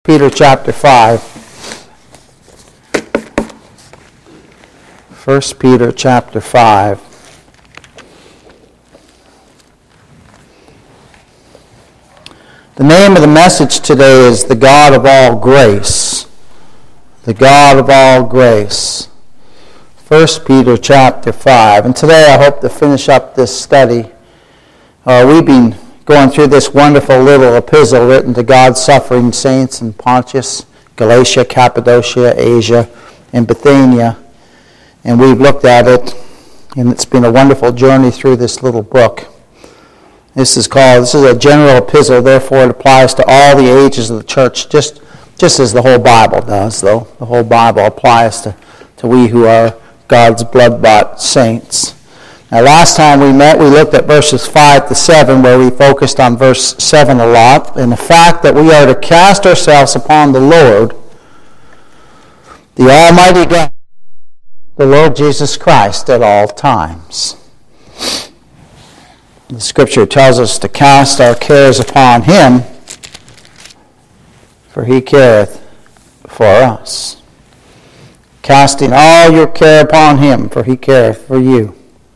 Peter chapter 5. 1 Peter chapter 5. The name of the message today is the God of all grace. The God of all grace. 1 Peter chapter 5. And today I hope to finish up this study. We've been going through this wonderful little epistle written to God's suffering saints in Pontus, Galatia, Cappadocia, Asia, and Bithynia. And we've looked at it, and it's been a wonderful journey through this little book. This is a general epistle, therefore it applies to all the ages of the church, just as the whole Bible does, though. The whole Bible applies to we who are God's blood-bought saints. Now, last time we met, we looked at verses 5 to 7, where we focused on verse 7 a lot, and the fact that we are to cast ourselves upon the Lord, the Almighty God, the Lord Jesus Christ, at all times. The Scripture tells us to cast our cares upon Him, for He careth for us. Casting all your care upon Him, for He careth for you.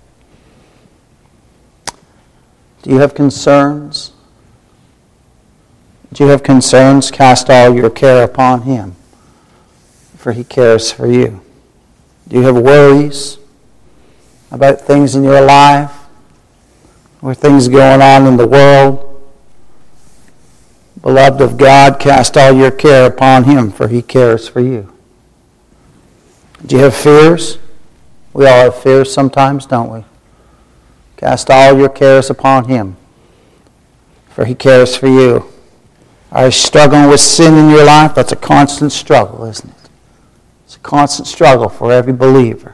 Do you have concerns? Do you have concerns? Cast all your care upon Him, for He cares for you. Do you have worries about things in your life, or things going on in the world? Beloved of God, cast all your care upon Him, for He cares for you. Do you have fears? We all have fears sometimes, don't we? Cast all your cares upon Him, for He cares for you. Are you struggling with sin in your life? That's a constant struggle, isn't it? It's a constant struggle for every believer.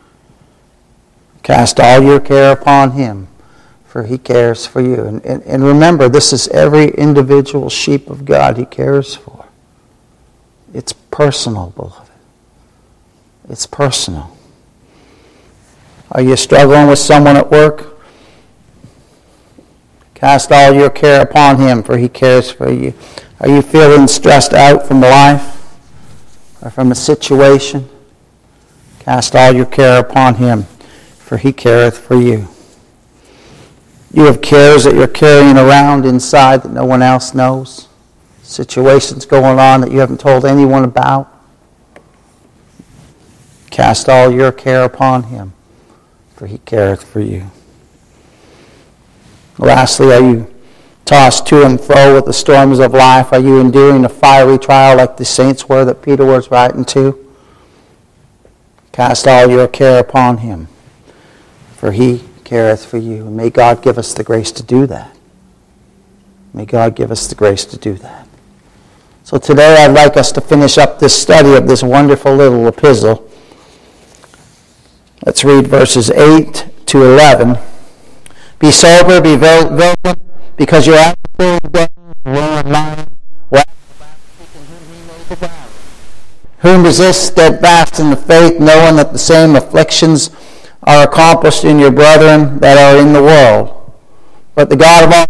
Cast all your care upon Him, for He cares for you. And remember, this is every individual sheep of God He cares for. It's personal, beloved. It's personal. Are you struggling with someone at work? Cast all your care upon Him, for He cares for you. Are you feeling stressed out from life or from a situation? Cast all your care upon Him, for He careth for you. You have cares that you're carrying around inside that no one else knows. Situations going on that you haven't told anyone about. Cast all your care upon Him, for He careth for you. Lastly, are you tossed to and fro with the storms of life? Are you enduring a fiery trial like the saints were that Peter was writing to? Cast all your care upon Him, for He careth for you. And may God give us the grace to do that. May God give us the grace to do that. So today I'd like us to finish up this study of this wonderful little epistle. Let's read verses 8 to 11. Be sober, be vigilant, because your adversary the devil, the roaring lion, whom resist steadfast in the faith, knowing that the same afflictions are accomplished in your brethren that are in the world. But the God of all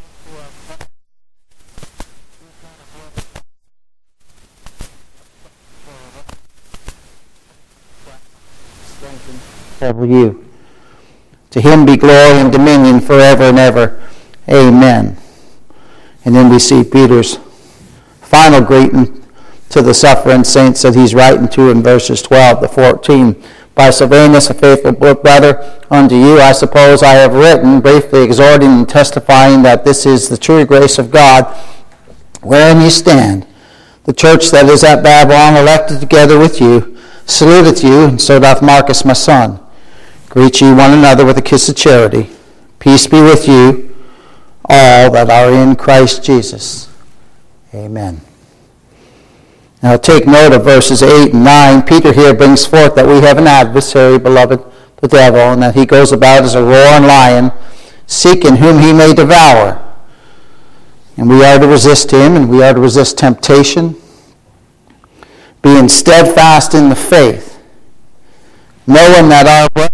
strengthen you. To Him be glory and dominion forever and ever. Amen. And then we see Peter's final greeting to the suffering saints that he's writing to in verses 12 to 14. By Silvanus, a faithful brother, unto you I suppose I have written, briefly exhorting and testifying that this is the true grace of God, wherein you stand. The church that is at Babylon, elected together with you, saluteth you, and so doth Marcus my son. Greet ye one another with a kiss of charity. Peace be with you, all that are in Christ Jesus. Amen. Now take note of verses 8 and 9. Peter here brings forth that we have an adversary, beloved, the devil, and that he goes about as a roaring lion, seeking whom he may devour. And we are to resist him, and we are to resist temptation, being steadfast in the faith, knowing that our brethren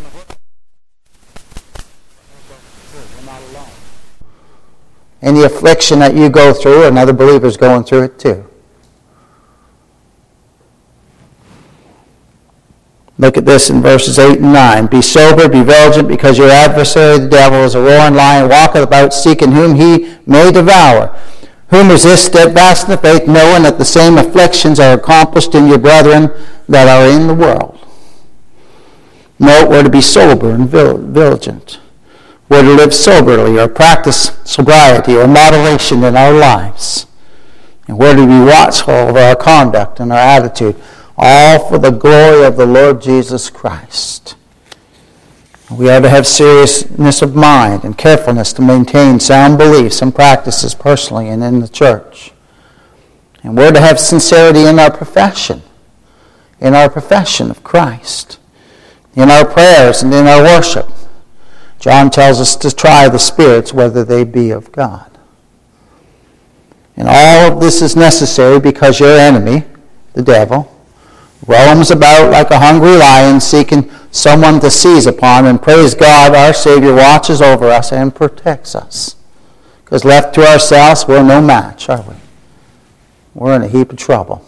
we're not alone. Any affliction that you go through, another believer is going through it too. Look at this in verses 8 and 9. Be sober, be vigilant, because your adversary, the devil, is a roaring lion, walketh about seeking whom he may devour. Whom resist steadfast in the faith, knowing that the same afflictions are accomplished in your brethren that are in the world. Note, we're to be sober and vigilant. We're to live soberly or practice sobriety or moderation in our lives. And we're to be watchful of our conduct and our attitude, all for the glory of the Lord Jesus Christ. We are to have seriousness of mind and carefulness to maintain sound beliefs and practices personally and in the church. And we're to have sincerity in our profession of Christ, in our prayers and in our worship. John tells us to try the spirits whether they be of God. And all of this is necessary because your enemy, the devil, roams about like a hungry lion seeking someone to seize upon, and praise God, our Savior watches over us and protects us. Because left to ourselves, we're no match, are we? We're in a heap of trouble.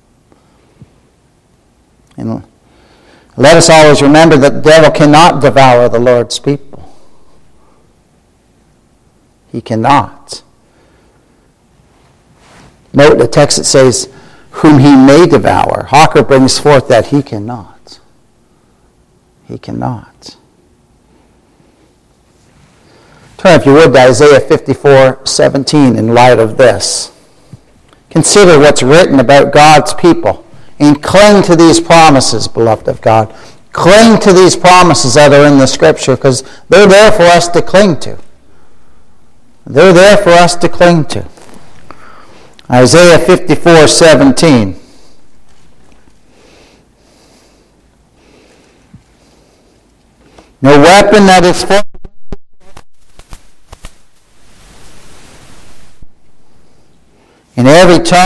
And let us always remember that the devil cannot devour the Lord's people. He cannot. Note the text that says, whom he may devour. Hawker brings forth that he cannot. He cannot. Turn, if you would, to Isaiah 54:17 in light of this. Consider what's written about God's people and cling to these promises, beloved of God. Cling to these promises that are in the Scripture, because they're there for us to cling to. They're there for us to cling to. Isaiah 54:17. No weapon that is formed in every tongue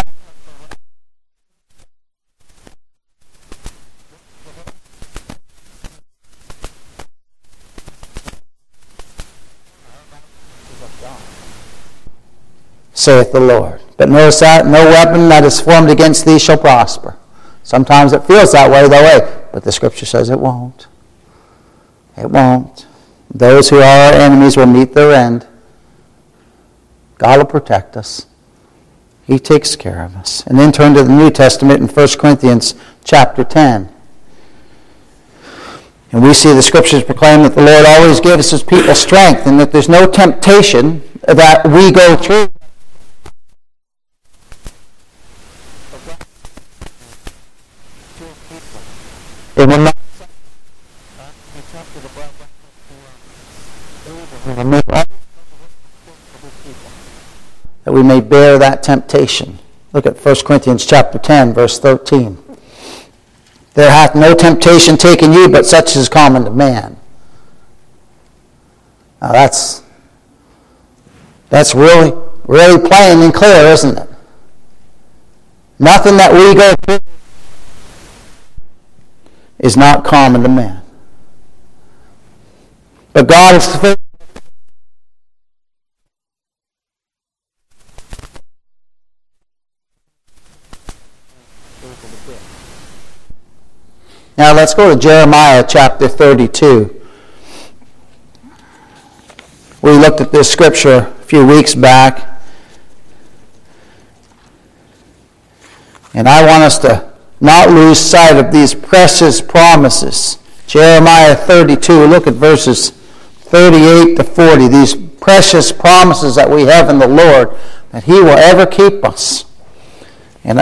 saith the Lord. But notice that no weapon that is formed against thee shall prosper. Sometimes it feels that way, but the Scripture says it won't. It won't. Those who are our enemies will meet their end. God will protect us. He takes care of us. And then turn to the New Testament in 1 Corinthians chapter 10. And we see the Scriptures proclaim that the Lord always gives His people strength, and that there's no temptation that we go through. It will not that we may bear that temptation. Look at 1 Corinthians chapter 10, verse 13. There hath no temptation taken you, but such is common to man. Now that's really, really plain and clear, isn't it? Nothing that we go through is not common to man. But God is faithful. Now let's go to Jeremiah chapter 32. We looked at this scripture a few weeks back. And I want us to not lose sight of these precious promises. Jeremiah 32, look at verses 38 to 40. These precious promises that we have in the Lord, that He will ever keep us. And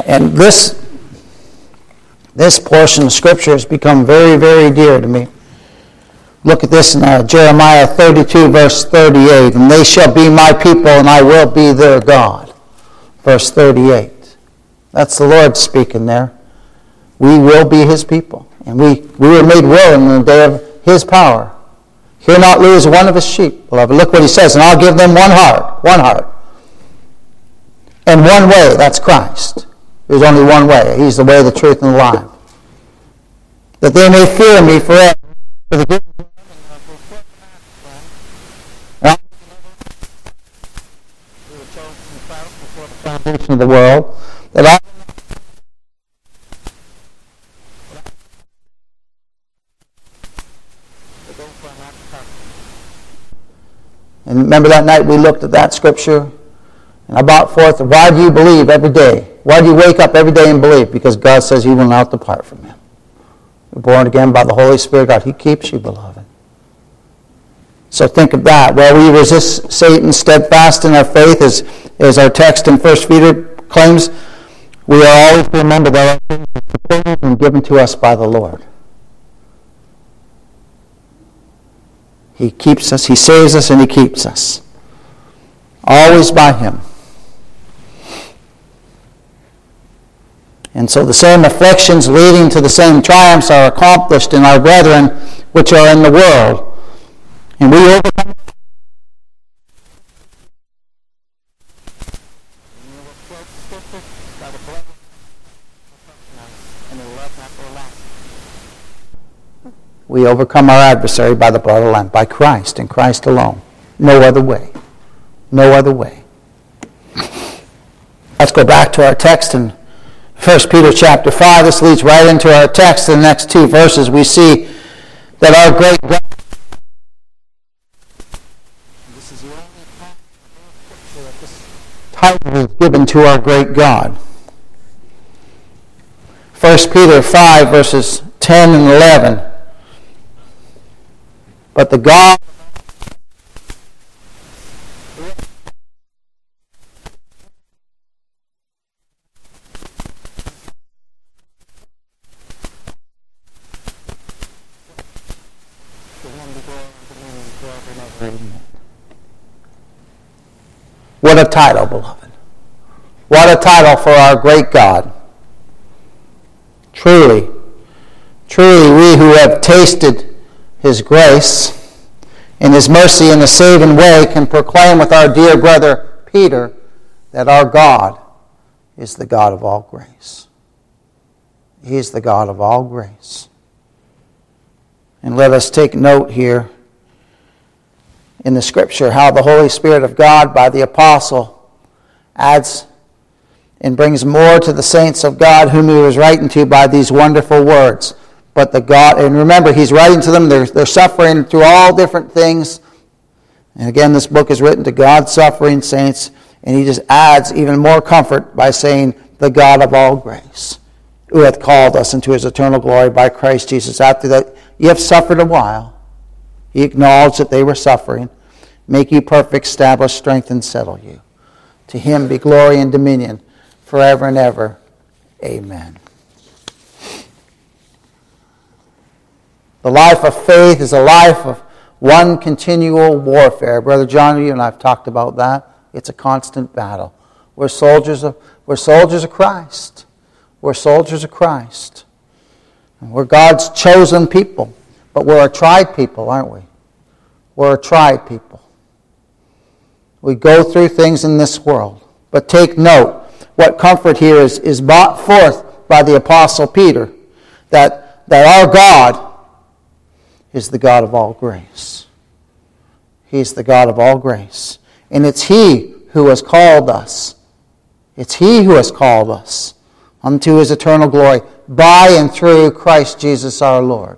this portion of Scripture has become very, very dear to me. Look at this in Jeremiah 32, verse 38. And they shall be my people, and I will be their God. Verse 38. That's the Lord speaking there. We will be His people. And we were made willing in the day of His power. He'll not lose one of His sheep, beloved. Look what He says. And I'll give them one heart. And one way, that's Christ. There's only one way. He's the way, the truth, and the life. That they may fear me forever. For the good of the world, that And remember that night we looked at that scripture? And I brought forth, why do you believe every day? Why do you wake up every day and believe? Because God says you will not depart from him. You're born again by the Holy Spirit of God. He keeps you, beloved. So think of that. While we resist Satan steadfast in our faith, as our text in 1 Peter claims, we are always to remember that our faith is supported and given to us by the Lord. He keeps us, he saves us, and he keeps us. Always by him. And so the same afflictions leading to the same triumphs are accomplished in our brethren which are in the world. And we overcome. We overcome our adversary by the blood of the Lamb, by Christ and Christ alone. No other way. No other way. Let's go back to our text in 1 Peter chapter 5. This leads right into our text. In the next two verses we see that our great God. This is the only picture that this title is given to our great God. 1 Peter 5 verses 10 and 11. But the God What a title, beloved. What a title for our great God. Truly, truly we who have tasted his grace and his mercy in a saving way can proclaim with our dear brother Peter that our God is the God of all grace. He is the God of all grace. And let us take note here in the scripture how the Holy Spirit of God by the apostle adds and brings more to the saints of God whom he was writing to by these wonderful words. But the God, and remember, he's writing to them, they're suffering through all different things. And again, this book is written to God's suffering saints, and he just adds even more comfort by saying, the God of all grace, who hath called us into his eternal glory by Christ Jesus. After that, you have suffered a while. He acknowledged that they were suffering. Make you perfect, establish, strengthen, settle you. To him be glory and dominion forever and ever. Amen. The life of faith is a life of one continual warfare. Brother John, you and I have talked about that. It's a constant battle. We're soldiers of Christ. We're soldiers of Christ. And we're God's chosen people. But we're a tried people, aren't we? We're a tried people. We go through things in this world. But take note, what comfort here is brought forth by the Apostle Peter, that our God is the God of all grace. He's the God of all grace. And it's he who has called us. It's he who has called us unto his eternal glory by and through Christ Jesus our Lord.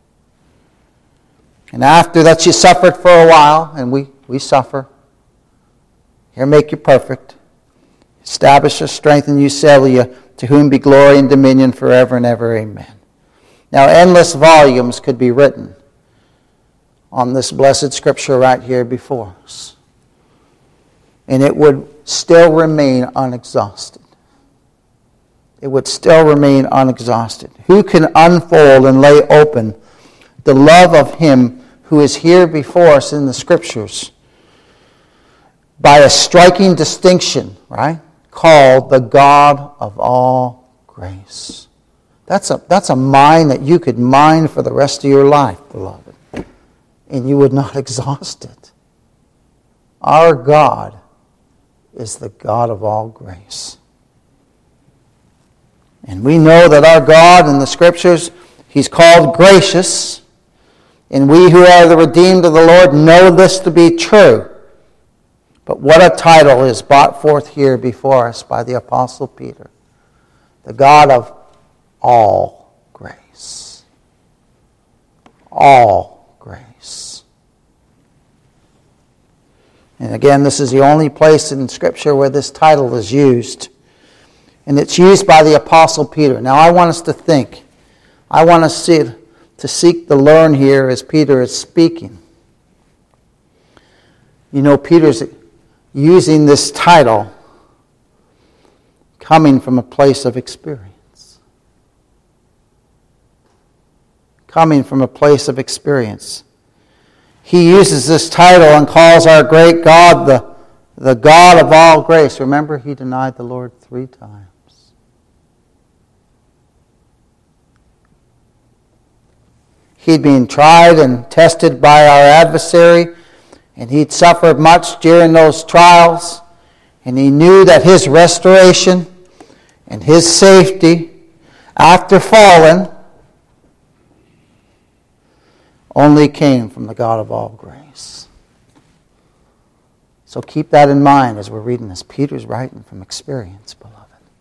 And after that you suffered for a while, and we suffer. He'll make you perfect. Establish you, strengthen you, settle you, to whom be glory and dominion forever and ever. Amen. Now, endless volumes could be written on this blessed scripture right here before us. And it would still remain unexhausted. It would still remain unexhausted. Who can unfold and lay open the love of him who is here before us in the scriptures by a striking distinction, right? Called the God of all grace. That's a mine that you could mine for the rest of your life, beloved. And you would not exhaust it. Our God is the God of all grace. And we know that our God in the scriptures, he's called gracious. And we who are the redeemed of the Lord know this to be true. But what a title is brought forth here before us by the Apostle Peter. The God of all grace. All grace. And again, this is the only place in Scripture where this title is used. And it's used by the Apostle Peter. Now I want us to think. I want us to seek to learn here as Peter is speaking. You know, Peter's using this title coming from a place of experience. Coming from a place of experience. He uses this title and calls our great God the God of all grace. Remember, he denied the Lord 3 times. He'd been tried and tested by our adversary, and he'd suffered much during those trials, and he knew that his restoration and his safety after falling only came from the God of all grace. So keep that in mind as we're reading this. Peter's writing from experience, beloved.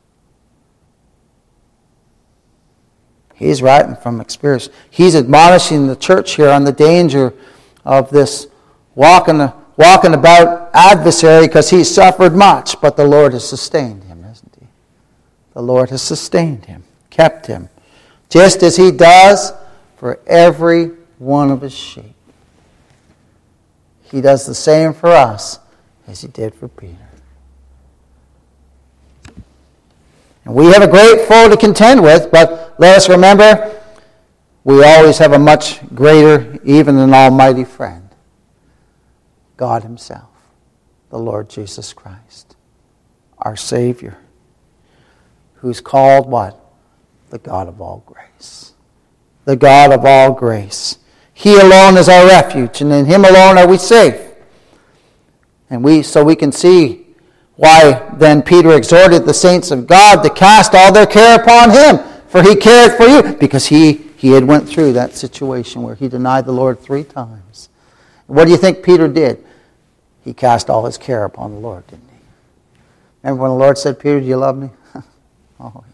He's writing from experience. He's admonishing the church here on the danger of this walking about adversary because he's suffered much, but the Lord has sustained him, hasn't he? The Lord has sustained him, kept him, just as he does for every one of his sheep. He does the same for us as he did for Peter. And we have a great foe to contend with, but let us remember, we always have a much greater, even an almighty friend. God himself, the Lord Jesus Christ, our Savior, who's called what? The God of all grace. The God of all grace. He alone is our refuge, and in him alone are we safe. And so we can see why then Peter exhorted the saints of God to cast all their care upon him, for he cared for you, because he had went through that situation where he denied the Lord 3 times. What do you think Peter did? He cast all his care upon the Lord, didn't he? Remember when the Lord said, Peter, do you love me? Oh,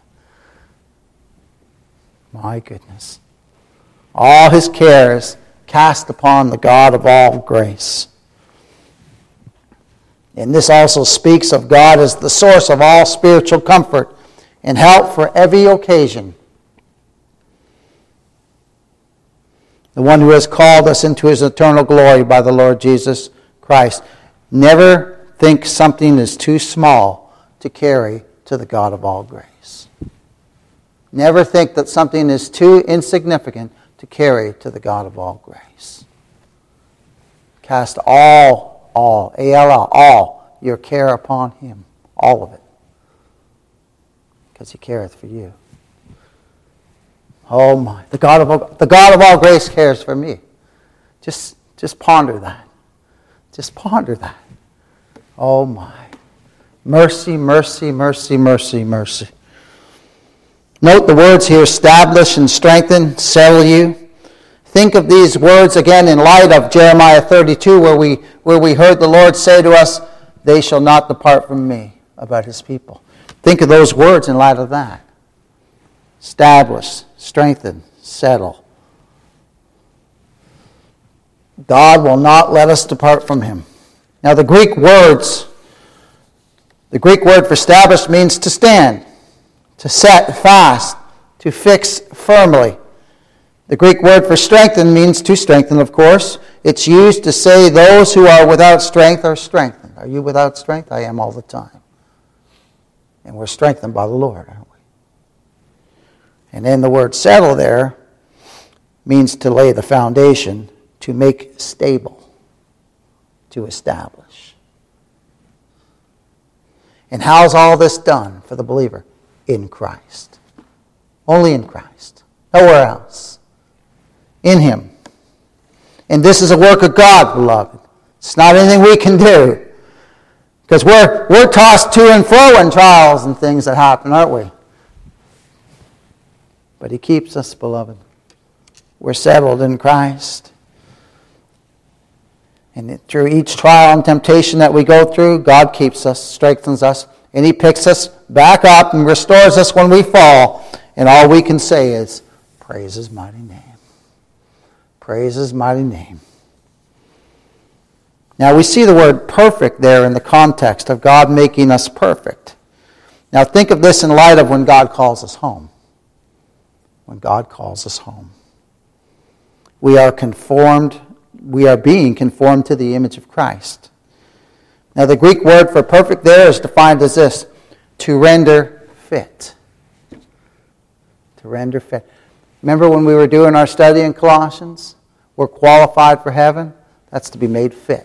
my goodness. All his cares cast upon the God of all grace. And this also speaks of God as the source of all spiritual comfort and help for every occasion. The one who has called us into his eternal glory by the Lord Jesus Christ. Never think something is too small to carry to the God of all grace. Never think that something is too insignificant to carry to the God of all grace. Cast all, A-L-L, all your care upon him. All of it. Because he careth for you. Oh my. The God of all grace cares for me. Just ponder that. Just ponder that. Oh my. Mercy, mercy, mercy, mercy, mercy. Note the words here, establish and strengthen, settle you. Think of these words again in light of Jeremiah 32, where we heard the Lord say to us, they shall not depart from me, about his people. Think of those words in light of that. Establish, strengthen, settle. God will not let us depart from him. Now the Greek word for establish means to stand, to set fast, to fix firmly. The Greek word for strengthen means to strengthen, of course. It's used to say those who are without strength are strengthened. Are you without strength? I am all the time. And we're strengthened by the Lord, aren't we? And then the word settle there means to lay the foundation, to make stable, to establish. And how's all this done for the believer? In Christ. Only in Christ. Nowhere else. In him. And this is a work of God, beloved. It's not anything we can do. Because we're tossed to and fro in trials and things that happen, aren't we? But he keeps us, beloved. We're settled in Christ. And through each trial and temptation that we go through, God keeps us, strengthens us, and he picks us back up and restores us when we fall. And all we can say is, praise his mighty name. Praise his mighty name. Now we see the word perfect there in the context of God making us perfect. Now think of this in light of when God calls us home. When God calls us home. We are being conformed to the image of Christ. Now the Greek word for perfect there is defined as this: to render fit. To render fit. Remember when we were doing our study in Colossians? We're qualified for heaven. That's to be made fit.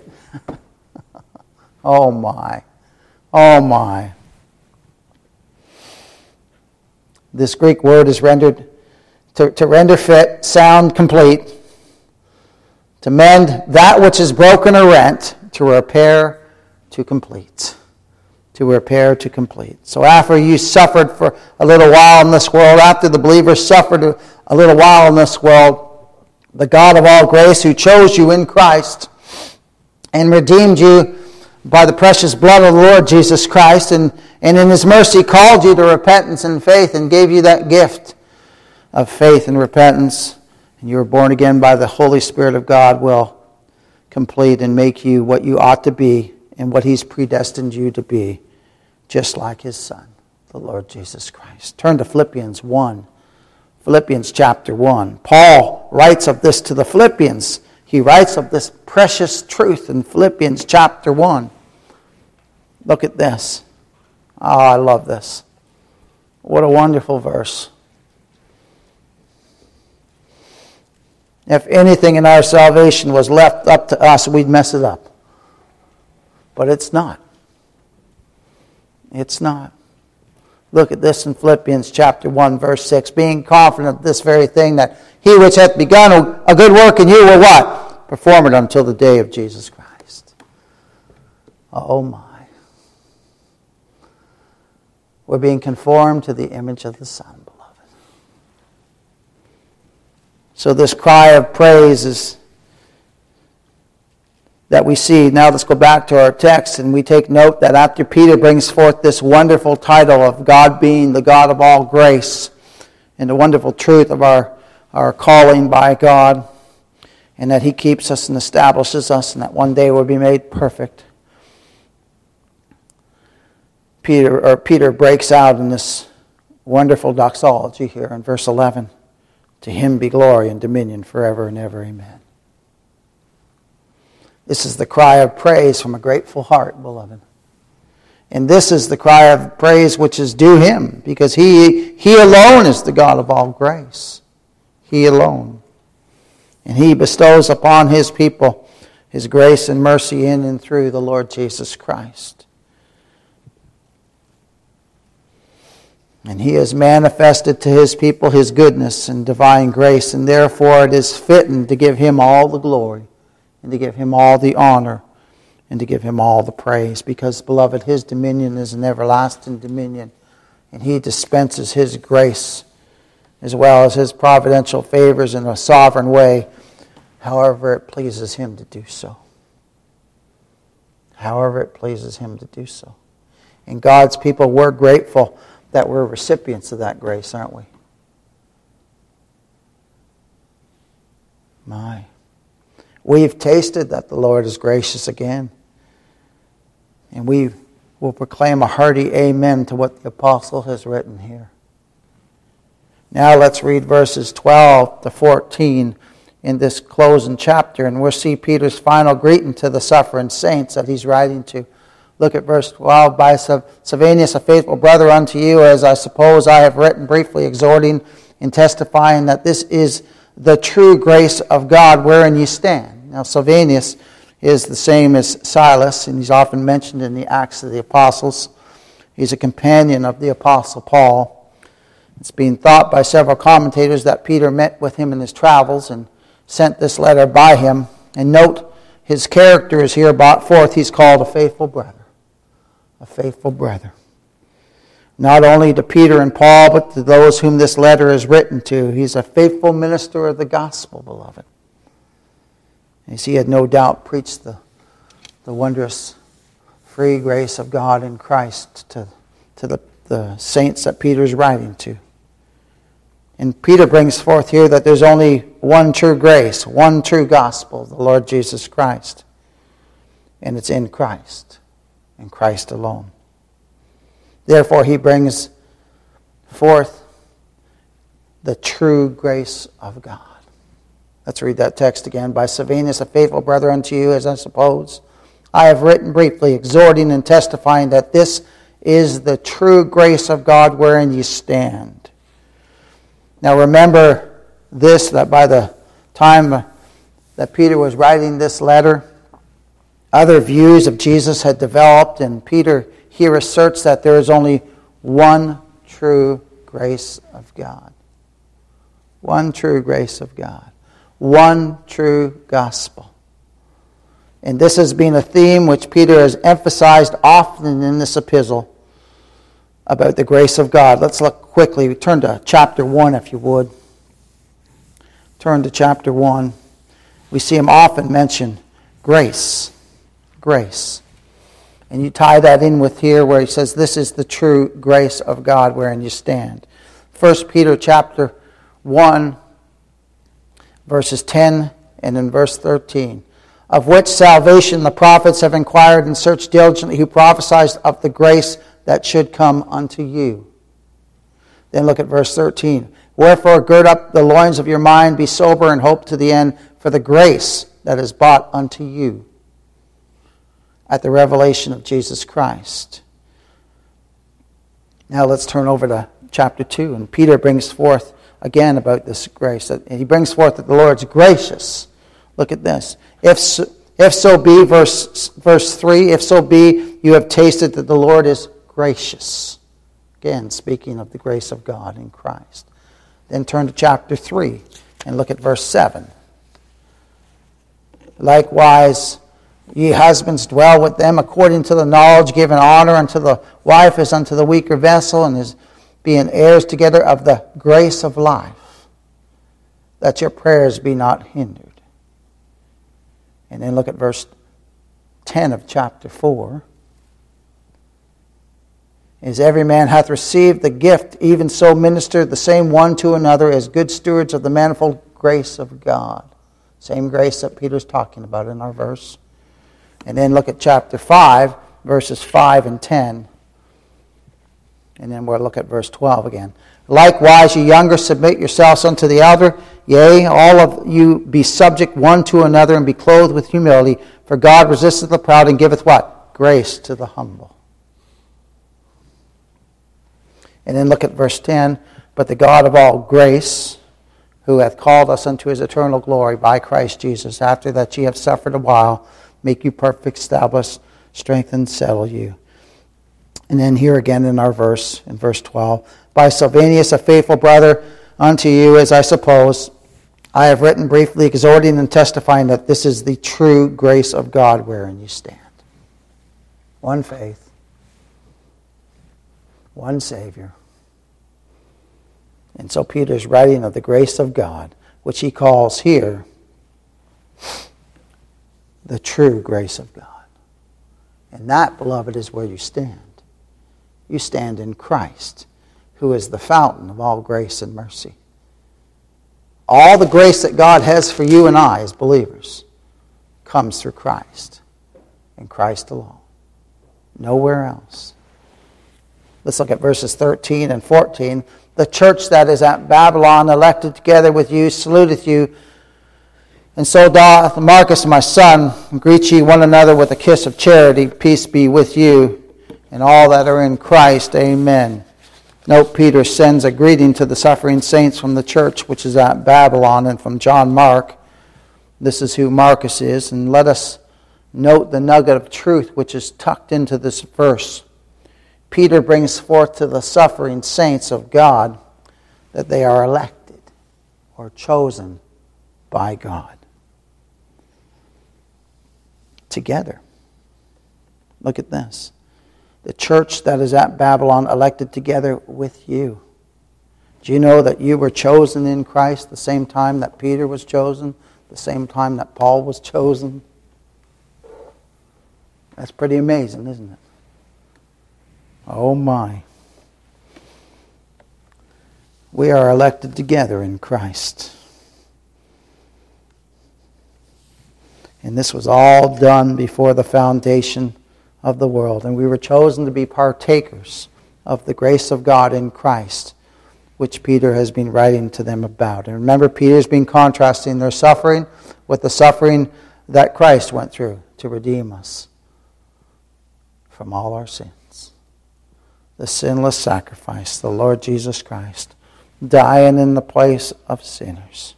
Oh my. Oh my. This Greek word is rendered to render fit, sound complete, to mend that which is broken or rent, to repair, to complete. To repair, to complete. So after you suffered for a little while in this world, after the believers suffered a little while in this world, the God of all grace who chose you in Christ and redeemed you by the precious blood of the Lord Jesus Christ, and in His mercy called you to repentance and faith and gave you that gift of faith and repentance, and you were born again by the Holy Spirit of God, will complete and make you what you ought to be and what He's predestined you to be, just like His Son, the Lord Jesus Christ. Turn to Philippians 1. Philippians chapter 1. Paul writes of this to the Philippians. He writes of this precious truth in Philippians chapter 1. Look at this. Oh, I love this. What a wonderful verse. If anything in our salvation was left up to us, we'd mess it up. But it's not. It's not. Look at this in Philippians chapter 1, verse 6. Being confident of this very thing, that He which hath begun a good work in you will what? Perform it until the day of Jesus Christ. Oh my. We're being conformed to the image of the Son, beloved. So this cry of praise is that we see. Now let's go back to our text, and we take note that after Peter brings forth this wonderful title of God being the God of all grace, and the wonderful truth of our calling by God, and that He keeps us and establishes us, and that one day we'll be made perfect, Peter breaks out in this wonderful doxology here in verse 11. To Him be glory and dominion forever and ever. Amen. This is the cry of praise from a grateful heart, beloved. And this is the cry of praise which is due Him, because He alone is the God of all grace. He alone. And He bestows upon His people His grace and mercy in and through the Lord Jesus Christ. And He has manifested to His people His goodness and divine grace, and therefore it is fitting to give Him all the glory, and to give Him all the honor, and to give Him all the praise. Because, beloved, His dominion is an everlasting dominion, and He dispenses His grace as well as His providential favors in a sovereign way, however it pleases Him to do so. However it pleases Him to do so. And God's people, we're grateful that we're recipients of that grace, aren't we? My. We've tasted that the Lord is gracious again. And we will proclaim a hearty amen to what the apostle has written here. Now let's read verses 12 to 14 in this closing chapter, and we'll see Peter's final greeting to the suffering saints that he's writing to. Look at verse 12. By Silvanus, a faithful brother unto you, as I suppose I have written briefly, exhorting and testifying that this is the true grace of God wherein ye stand. Now Silvanus is the same as Silas, and he's often mentioned in the Acts of the Apostles. He's a companion of the Apostle Paul. It's been thought by several commentators that Peter met with him in his travels and sent this letter by him. And note, his character is here brought forth. He's called a faithful brother. A faithful brother. Not only to Peter and Paul, but to those whom this letter is written to. He's a faithful minister of the gospel, beloved. As he had no doubt preached the wondrous free grace of God in Christ to the saints that Peter's writing to. And Peter brings forth here that there's only one true grace, one true gospel, the Lord Jesus Christ. And it's in Christ, and Christ alone. Therefore, he brings forth the true grace of God. Let's read that text again. By Silvanus, a faithful brother unto you, as I suppose, I have written briefly, exhorting and testifying that this is the true grace of God wherein you stand. Now remember this, that by the time that Peter was writing this letter, other views of Jesus had developed, and Peter here asserts that there is only one true grace of God. One true grace of God. One true gospel. And this has been a theme which Peter has emphasized often in this epistle about the grace of God. Let's look quickly. We turn to chapter 1, if you would. Turn to chapter 1. We see him often mention grace. Grace. And you tie that in with here where he says, this is the true grace of God wherein you stand. 1 Peter chapter 1, verses 10 and in verse 13. Of which salvation the prophets have inquired and searched diligently, who prophesied of the grace that should come unto you. Then look at verse 13. Wherefore gird up the loins of your mind, be sober, and hope to the end for the grace that is brought unto you at the revelation of Jesus Christ. Now let's turn over to chapter 2. And Peter brings forth again about this grace. And he brings forth that the Lord's gracious. Look at this. If so be, verse 3, if so be you have tasted that the Lord is gracious. Again, speaking of the grace of God in Christ. Then turn to chapter 3 and look at verse 7. Likewise, ye husbands, dwell with them according to the knowledge, giving honor unto the wife as unto the weaker vessel, and as being heirs together of the grace of life, that your prayers be not hindered. And then look at verse 10 of chapter 4. As every man hath received the gift, even so minister the same one to another as good stewards of the manifold grace of God. Same grace that Peter's talking about in our verse. And then look at chapter 5, verses 5 and 10. And then we'll look at verse 12 again. Likewise, ye younger, submit yourselves unto the elder. Yea, all of you be subject one to another, and be clothed with humility. For God resisteth the proud, and giveth what? Grace to the humble. And then look at verse 10. But the God of all grace, who hath called us unto his eternal glory by Christ Jesus, after that ye have suffered a while, make you perfect, establish, strengthen, settle you. And then here again in our verse, in verse 12, by Silvanus, a faithful brother unto you, as I suppose, I have written briefly, exhorting and testifying that this is the true grace of God wherein you stand. One faith, one Savior. And so Peter's writing of the grace of God, which he calls here the true grace of God. And that, beloved, is where you stand. You stand in Christ, who is the fountain of all grace and mercy. All the grace that God has for you and I as believers comes through Christ, and Christ alone. Nowhere else. Let's look at verses 13 and 14. The church that is at Babylon, elected together with you, saluteth you. And so doth Marcus, my son. Greet ye one another with a kiss of charity. Peace be with you, and all that are in Christ. Amen. Note, Peter sends a greeting to the suffering saints from the church which is at Babylon, and from John Mark. This is who Marcus is. And let us note the nugget of truth which is tucked into this verse. Peter brings forth to the suffering saints of God that they are elected or chosen by God. Together. Look at this. The church that is at Babylon, elected together with you. Do you know that you were chosen in Christ the same time that Peter was chosen? The same time that Paul was chosen? That's pretty amazing, isn't it? Oh my. We are elected together in Christ. And this was all done before the foundation of the world. And we were chosen to be partakers of the grace of God in Christ, which Peter has been writing to them about. And remember, Peter's been contrasting their suffering with the suffering that Christ went through to redeem us from all our sins. The sinless sacrifice, the Lord Jesus Christ, dying in the place of sinners.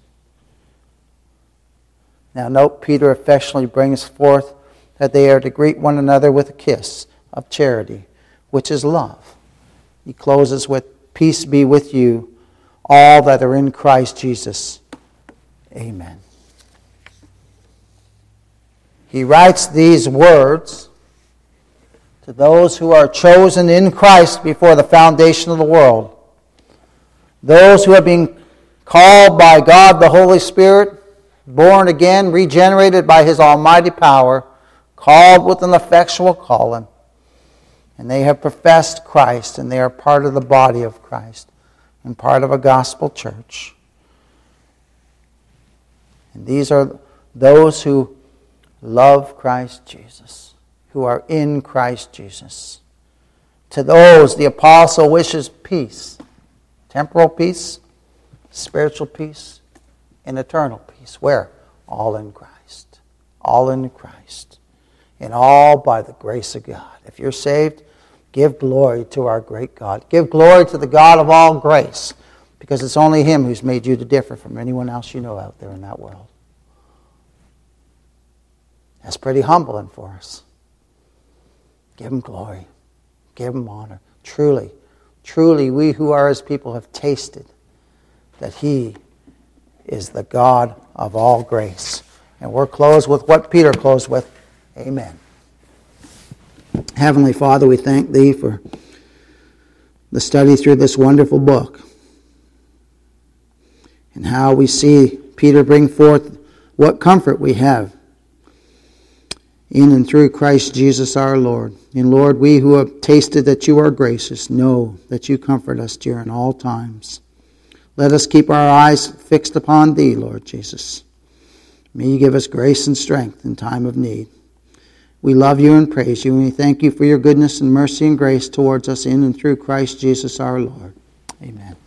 Now note, Peter affectionately brings forth that they are to greet one another with a kiss of charity, which is love. He closes with, "Peace be with you, all that are in Christ Jesus. Amen." He writes these words to those who are chosen in Christ before the foundation of the world. Those who have been called by God the Holy Spirit, born again, regenerated by His almighty power, called with an effectual calling. And they have professed Christ, and they are part of the body of Christ and part of a gospel church. And these are those who love Christ Jesus, who are in Christ Jesus. To those, the apostle wishes peace, temporal peace, spiritual peace, and eternal peace. Where? All in Christ. All in Christ. And all by the grace of God. If you're saved, give glory to our great God. Give glory to the God of all grace, because it's only Him who's made you to differ from anyone else you know out there in that world. That's pretty humbling for us. Give Him glory. Give Him honor. Truly, truly, we who are His people have tasted that He is the God of all grace. And we're closed with what Peter closed with. Amen. Heavenly Father, we thank Thee for the study through this wonderful book, and how we see Peter bring forth what comfort we have in and through Christ Jesus our Lord. And Lord, we who have tasted that You are gracious know that You comfort us during all times. Let us keep our eyes fixed upon Thee, Lord Jesus. May You give us grace and strength in time of need. We love You and praise You, and we thank You for Your goodness and mercy and grace towards us in and through Christ Jesus our Lord. Amen.